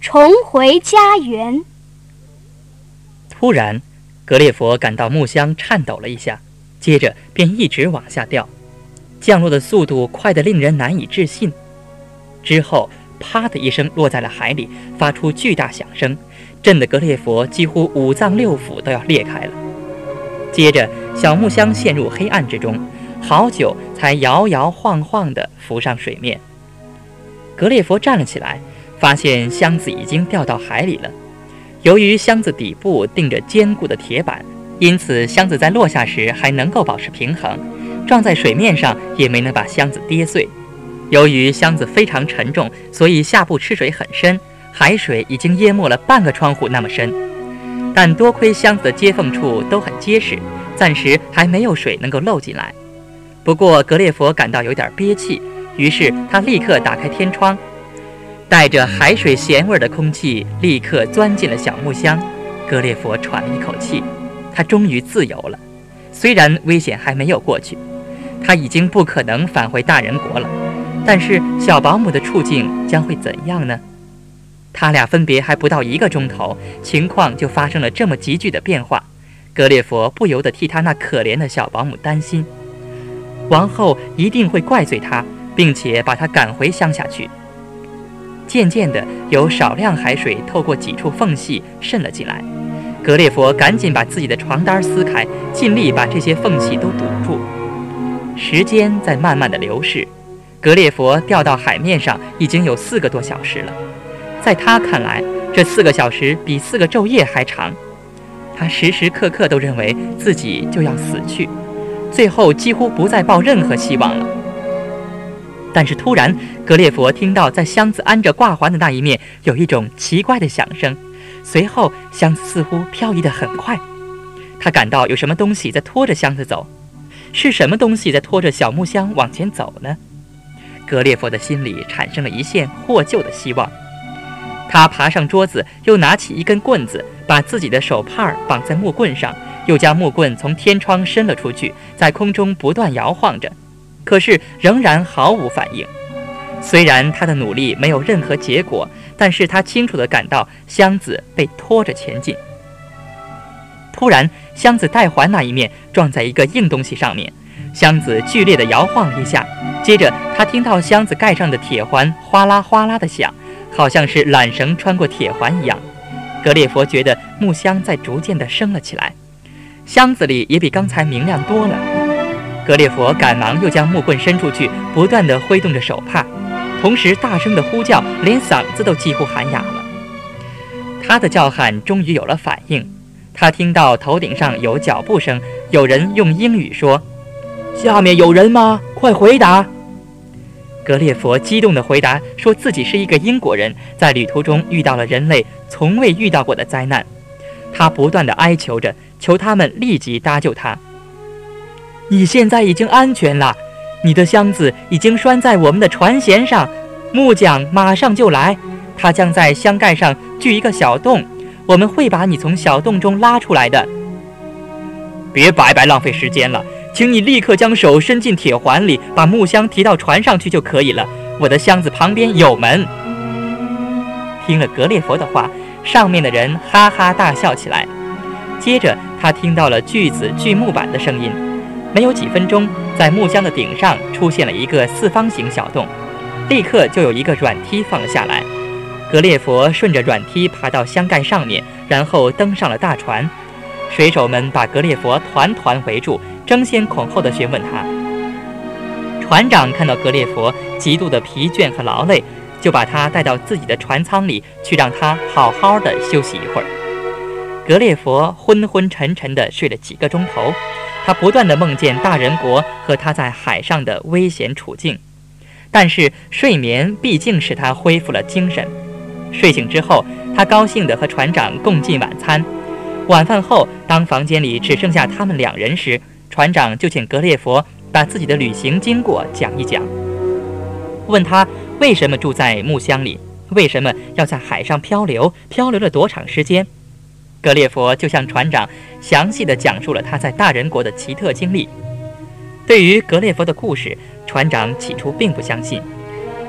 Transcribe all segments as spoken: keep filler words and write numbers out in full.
重回家园。 突然，格列佛感到木箱颤抖了一下，接着便一直往下掉，降落的速度快得令人难以置信。之后，啪的一声落在了海里，发出巨大响声，震得格列佛几乎五脏六腑都要裂开了。接着，小木箱陷入黑暗之中，好久才摇摇晃晃地浮上水面。格列佛站了起来，发现箱子已经掉到海里了。由于箱子底部钉着坚固的铁板，因此箱子在落下时还能够保持平衡，撞在水面上也没能把箱子跌碎。由于箱子非常沉重，所以下部吃水很深，海水已经淹没了半个窗户那么深。但多亏箱子的接缝处都很结实，暂时还没有水能够漏进来。不过格列佛感到有点憋气，于是他立刻打开天窗，带着海水咸味的空气立刻钻进了小木箱。格列佛喘了一口气，他终于自由了。虽然危险还没有过去，他已经不可能返回大人国了，但是小保姆的处境将会怎样呢？他俩分别还不到一个钟头，情况就发生了这么急剧的变化。格列佛不由得替他那可怜的小保姆担心，王后一定会怪罪他，并且把他赶回乡下去。渐渐的，有少量海水透过几处缝隙渗了进来。格列佛赶紧把自己的床单撕开，尽力把这些缝隙都堵住。时间在慢慢的流逝，格列佛掉到海面上已经有四个多小时了。在他看来，这四个小时比四个昼夜还长。他时时刻刻都认为自己就要死去，最后几乎不再抱任何希望了。但是突然，格列佛听到在箱子安着挂环的那一面有一种奇怪的响声，随后箱子似乎漂移得很快。他感到有什么东西在拖着箱子走，是什么东西在拖着小木箱往前走呢？格列佛的心里产生了一线获救的希望。他爬上桌子，又拿起一根棍子，把自己的手帕绑在木棍上，又将木棍从天窗伸了出去，在空中不断摇晃着，可是仍然毫无反应。虽然他的努力没有任何结果，但是他清楚地感到箱子被拖着前进。突然，箱子带环那一面撞在一个硬东西上面，箱子剧烈地摇晃了一下，接着他听到箱子盖上的铁环哗啦哗啦地响，好像是缆绳穿过铁环一样。格列佛觉得木箱在逐渐地升了起来，箱子里也比刚才明亮多了。格列佛赶忙又将木棍伸出去，不断地挥动着手帕，同时大声地呼叫，连嗓子都几乎喊哑了。他的叫喊终于有了反应，他听到头顶上有脚步声，有人用英语说：“下面有人吗？快回答！”格列佛激动地回答，说自己是一个英国人，在旅途中遇到了人类从未遇到过的灾难。他不断地哀求着，求他们立即搭救他。你现在已经安全了，你的箱子已经拴在我们的船舷上，木匠马上就来，他将在箱盖上锯一个小洞，我们会把你从小洞中拉出来的。别白白浪费时间了，请你立刻将手伸进铁环里，把木箱提到船上去就可以了。我的箱子旁边有门。听了格列佛的话，上面的人哈哈大笑起来。接着他听到了锯子锯木板的声音，没有几分钟，在木箱的顶上出现了一个四方形小洞，立刻就有一个软梯放了下来。格列佛顺着软梯爬到箱盖上面，然后登上了大船。水手们把格列佛团团围住，争先恐后地询问他。船长看到格列佛极度的疲倦和劳累，就把他带到自己的船舱里去，让他好好的休息一会儿。格列佛昏昏沉沉地睡了几个钟头，他不断地梦见大人国和他在海上的危险处境，但是睡眠毕竟使他恢复了精神。睡醒之后，他高兴地和船长共进晚餐。晚饭后，当房间里只剩下他们两人时，船长就请格列佛把自己的旅行经过讲一讲，问他为什么住在木箱里，为什么要在海上漂流，漂流了多长时间。格列佛就向船长详细地讲述了他在大人国的奇特经历。对于格列佛的故事，船长起初并不相信，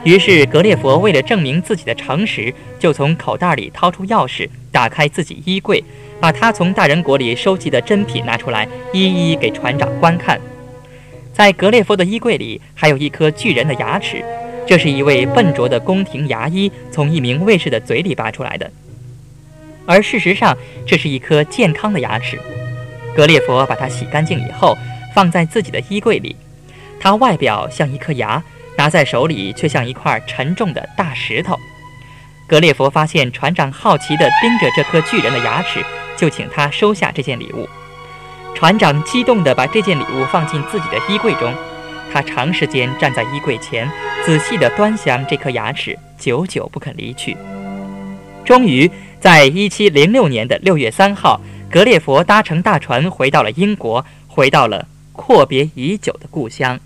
于是格列佛为了证明自己的诚实，就从口袋里掏出钥匙，打开自己衣柜，把他从大人国里收集的珍品拿出来，一一给船长观看。在格列佛的衣柜里还有一颗巨人的牙齿，这是一位笨拙的宫廷牙医从一名卫士的嘴里拔出来的，而事实上这是一颗健康的牙齿。格列佛把它洗干净以后放在自己的衣柜里，它外表像一颗牙，拿在手里却像一块沉重的大石头。格列佛发现船长好奇地盯着这颗巨人的牙齿，就请他收下这件礼物。船长激动地把这件礼物放进自己的衣柜中，他长时间站在衣柜前，仔细地端详这颗牙齿，久久不肯离去。终于在一七零六年的六月三号，格列佛搭乘大船回到了英国，回到了阔别已久的故乡。